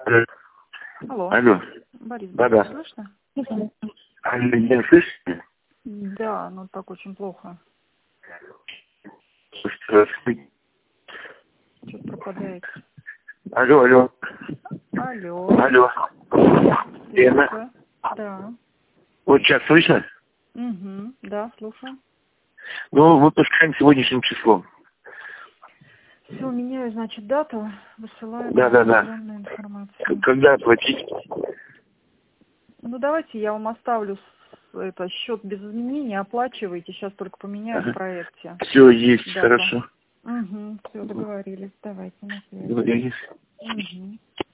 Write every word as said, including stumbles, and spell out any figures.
Алло. Алло. Борис, Да, да. слышно? Алло, меня слышите? Да, ну так очень плохо. Что-то Что-то пропадает. Алло, алло. Алло. Алло. Лена. Слушаю. Да. Вот сейчас слышно? Угу. Да, слушаю. Ну, выпускаем сегодняшним числом. Все, меняю, значит, дату, высылаю Да, да, да. определенную К- информацию. Когда оплатить? Ну, давайте я вам оставлю с- это, счет без изменений, оплачивайте, сейчас только поменяю в Ага. проекте Все есть, дату. хорошо. Угу, все, договорились, давайте на связи. Договорились. Угу.